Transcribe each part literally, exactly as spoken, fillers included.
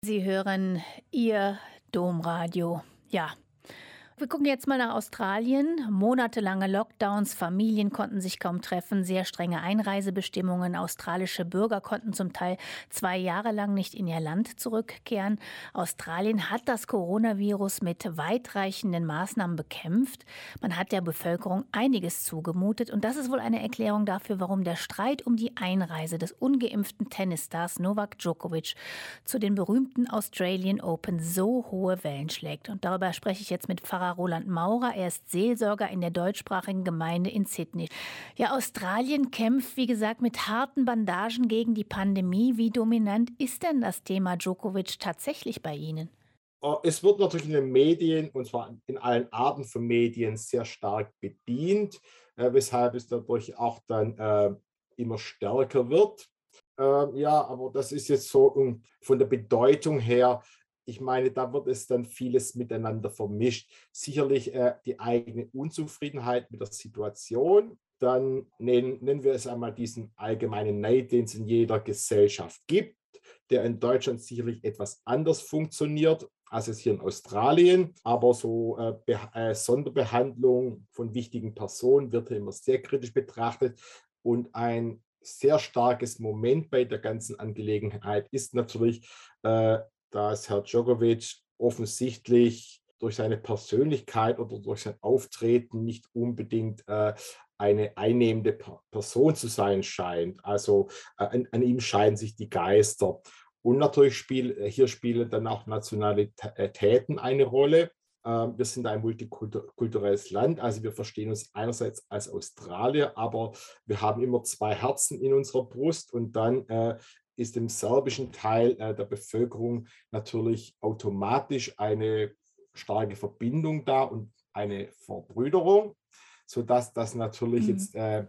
Sie hören Ihr Domradio. Ja, wir gucken jetzt mal nach Australien. Monatelange Lockdowns, Familien konnten sich kaum treffen, sehr strenge Einreisebestimmungen. Australische Bürger konnten zum Teil zwei Jahre lang nicht in ihr Land zurückkehren. Australien hat das Coronavirus mit weitreichenden Maßnahmen bekämpft. Man hat der Bevölkerung einiges zugemutet. Und das ist wohl eine Erklärung dafür, warum der Streit um die Einreise des ungeimpften Tennisstars Novak Djokovic zu den berühmten Australian Open so hohe Wellen schlägt. Und darüber spreche ich jetzt mit Pfarrer Roland Maurer. Er ist Seelsorger in der deutschsprachigen Gemeinde in Sydney. Ja, Australien kämpft, wie gesagt, mit harten Bandagen gegen die Pandemie. Wie dominant ist denn das Thema Djokovic tatsächlich bei Ihnen? Äh, Es wird natürlich in den Medien, und zwar in allen Arten von Medien, sehr stark bedient, äh, weshalb es dadurch auch dann äh, immer stärker wird. Ähm, ja, aber das ist jetzt so um, von der Bedeutung her, ich meine, da wird es dann vieles miteinander vermischt. Sicherlich äh, die eigene Unzufriedenheit mit der Situation. Dann nennen, nennen wir es einmal diesen allgemeinen Neid, den es in jeder Gesellschaft gibt, der in Deutschland sicherlich etwas anders funktioniert als es hier in Australien. Aber so äh, Be äh, Sonderbehandlung von wichtigen Personen wird hier immer sehr kritisch betrachtet. Und ein sehr starkes Moment bei der ganzen Angelegenheit ist natürlich, äh, dass Herr Djokovic offensichtlich durch seine Persönlichkeit oder durch sein Auftreten nicht unbedingt äh, eine einnehmende Person zu sein scheint. Also äh, an, an ihm scheiden sich die Geister. Und natürlich spiel, äh, hier spielen dann auch Nationalitäten eine Rolle. Ähm, wir sind ein multikulturelles Land, also wir verstehen uns einerseits als Australier, aber wir haben immer zwei Herzen in unserer Brust, und dann äh, ist im serbischen Teil äh, der Bevölkerung natürlich automatisch eine starke Verbindung da und eine Verbrüderung, sodass das natürlich Mhm. jetzt äh,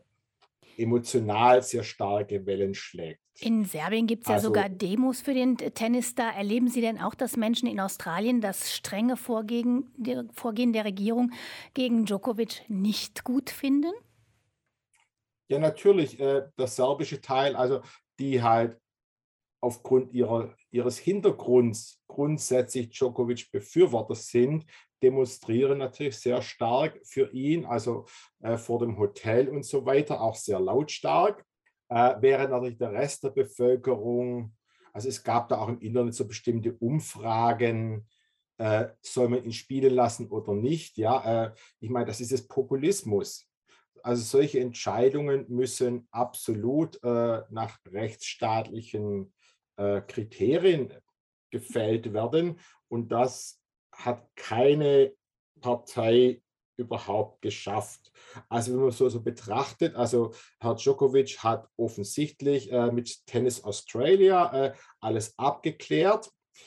emotional sehr starke Wellen schlägt. In Serbien gibt es ja sogar Also Demos für den T- Tennisstar. Erleben Sie denn auch, dass Menschen in Australien das strenge Vorgehen, der, Vorgehen der Regierung gegen Djokovic nicht gut finden? ja, natürlich, äh, der serbische Teil, also die halt aufgrund ihrer, ihres Hintergrunds grundsätzlich Djokovic-Befürworter sind, demonstrieren natürlich sehr stark für ihn, also äh, vor dem Hotel und so weiter, auch sehr lautstark, äh, während natürlich der Rest der Bevölkerung, also es gab da auch im Internet so bestimmte Umfragen, äh, soll man ihn spielen lassen oder nicht, ja, äh, ich meine, das ist es Populismus. Also solche Entscheidungen müssen absolut äh, nach rechtsstaatlichen äh, Kriterien gefällt werden. Und das hat keine Partei überhaupt geschafft. Also wenn man so, so betrachtet, also Herr Djokovic hat offensichtlich äh, mit Tennis Australia äh, alles abgeklärt,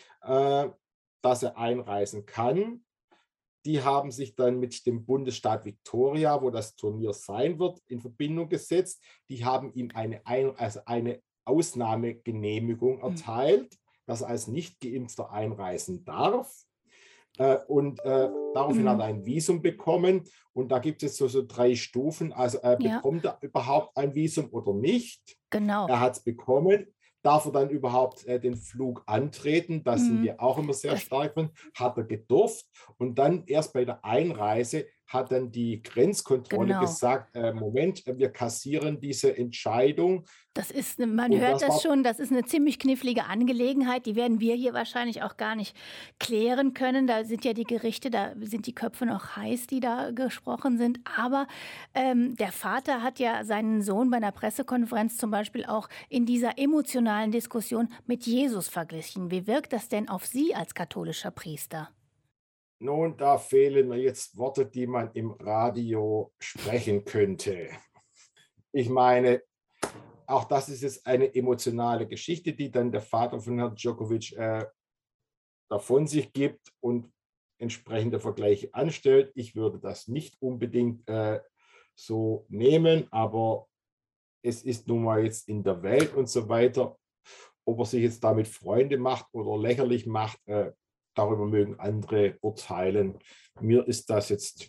äh, dass er einreisen kann. Die haben sich dann mit dem Bundesstaat Victoria, wo das Turnier sein wird, in Verbindung gesetzt. Die haben ihm eine, Ein also eine Ausnahmegenehmigung Hm. erteilt, dass er als Nicht-Geimpfter einreisen darf. Äh, und äh, daraufhin hat Mhm. er ein Visum bekommen. Und da gibt es so, so drei Stufen. Also äh, Ja, bekommt er überhaupt ein Visum oder nicht? genau. Er hat es bekommen. Darf er dann überhaupt äh, den Flug antreten? Da sind Mhm. wir auch immer sehr Das stark drin. Hat er gedurft. Und dann erst bei der Einreise hat dann die Grenzkontrolle genau. gesagt, äh, Moment, äh, wir kassieren diese Entscheidung. Das ist 'ne man Und hört das das war schon, das ist eine ziemlich knifflige Angelegenheit. Die werden wir hier wahrscheinlich auch gar nicht klären können. Da sind ja die Gerichte, da sind die Köpfe noch heiß, die da gesprochen sind. Aber, ähm, der Vater hat ja seinen Sohn bei einer Pressekonferenz zum Beispiel auch in dieser emotionalen Diskussion mit Jesus verglichen. Wie wirkt das denn auf Sie als katholischer Priester? Nun, da fehlen mir jetzt Worte, die man im Radio sprechen könnte. Ich meine, auch das ist jetzt eine emotionale Geschichte, die dann der Vater von Herrn Djokovic äh, davon sich gibt und entsprechende Vergleiche anstellt. Ich würde das nicht unbedingt äh, so nehmen, aber es ist nun mal jetzt in der Welt und so weiter. Ob er sich jetzt damit Freunde macht oder lächerlich macht, äh, darüber mögen andere urteilen. Mir ist das jetzt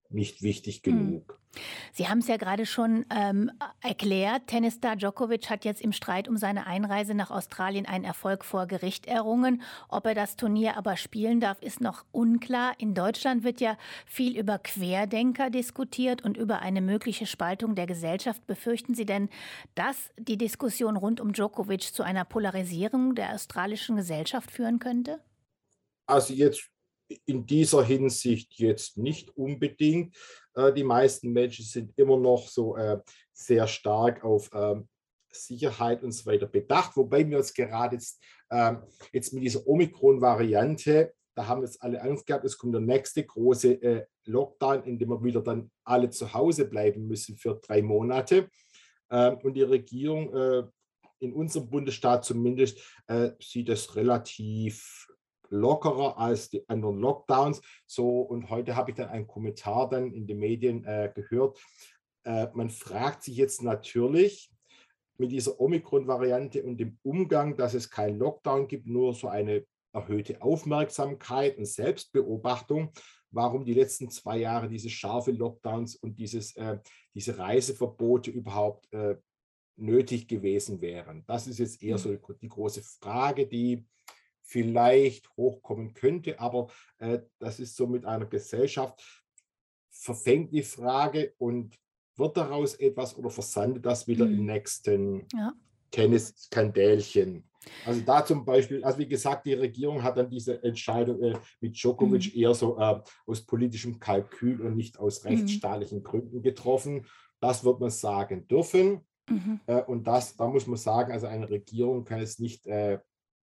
nicht wichtig Mhm. genug. Sie haben es ja gerade schon ähm, erklärt. Tennisstar Djokovic hat jetzt im Streit um seine Einreise nach Australien einen Erfolg vor Gericht errungen. Ob er das Turnier aber spielen darf, ist noch unklar. In Deutschland wird ja viel über Querdenker diskutiert und über eine mögliche Spaltung der Gesellschaft. Befürchten Sie denn, dass die Diskussion rund um Djokovic zu einer Polarisierung der australischen Gesellschaft führen könnte? Also jetzt in dieser Hinsicht jetzt nicht unbedingt. Äh, die meisten Menschen sind immer noch so äh, sehr stark auf ähm, Sicherheit und so weiter bedacht, wobei wir jetzt gerade jetzt, ähm, jetzt mit dieser Omikron-Variante, da haben jetzt alle Angst gehabt, es kommt der nächste große äh, Lockdown, in dem wir wieder dann alle zu Hause bleiben müssen für drei Monate. Ähm, und die Regierung äh, in unserem Bundesstaat zumindest äh, sieht es relativ lockerer als die anderen Lockdowns. So, und heute habe ich dann einen Kommentar dann in den Medien äh, gehört. Äh, man fragt sich jetzt natürlich mit dieser Omikron-Variante und dem Umgang, dass es keinen Lockdown gibt, nur so eine erhöhte Aufmerksamkeit und Selbstbeobachtung, warum die letzten zwei Jahre diese scharfe Lockdowns und dieses, äh, diese Reiseverbote überhaupt äh, nötig gewesen wären. Das ist jetzt eher so die große Frage, die vielleicht hochkommen könnte, aber äh, das ist so mit einer Gesellschaft, verfängt die Frage und wird daraus etwas oder versandet das wieder im Mhm. nächsten Ja. Tennisskandälchen? Also da zum Beispiel, also wie gesagt, die Regierung hat dann diese Entscheidung äh, mit Mhm. Djokovic eher so äh, aus politischem Kalkül und nicht aus Mhm. rechtsstaatlichen Gründen getroffen. Das wird man sagen dürfen. Mhm. Äh, und das, da muss man sagen, also eine Regierung kann es nicht äh,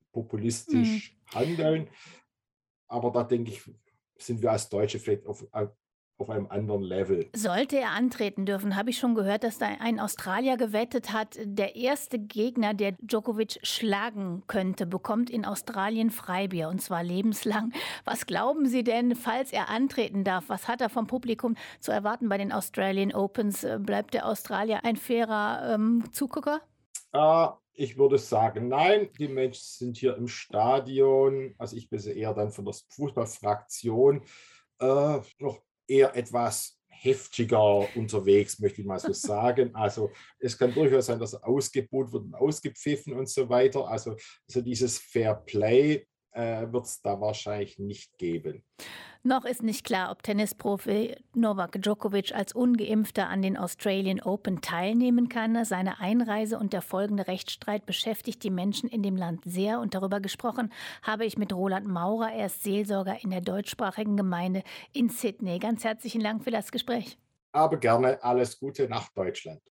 Mhm. populistisch handeln. Aber da denke ich, sind wir als Deutsche vielleicht auf, auf einem anderen Level. Sollte er antreten dürfen, habe ich schon gehört, dass da ein Australier gewettet hat, der erste Gegner, der Djokovic schlagen könnte, bekommt in Australien Freibier, und zwar lebenslang. Was glauben Sie denn, falls er antreten darf? Was hat er vom Publikum zu erwarten bei den Australian Opens? Äh, Bleibt der Australier ein fairer ähm, Zugucker? Äh, ich würde sagen, nein, die Menschen sind hier im Stadion, also ich bin eher dann von der Fußballfraktion, äh, noch eher etwas heftiger unterwegs, möchte ich mal so sagen. Also es kann durchaus sein, dass er ausgebuht wird und ausgepfiffen und so weiter. Also, also dieses Fair Play äh, wird es da wahrscheinlich nicht geben. Noch ist nicht klar, ob Tennisprofi Novak Djokovic als Ungeimpfter an den Australian Open teilnehmen kann. Seine Einreise und der folgende Rechtsstreit beschäftigt die Menschen in dem Land sehr. Und darüber gesprochen habe ich mit Roland Maurer. Er ist Seelsorger in der deutschsprachigen Gemeinde in Sydney. Ganz herzlichen Dank für das Gespräch. Aber gerne alles Gute nach Deutschland.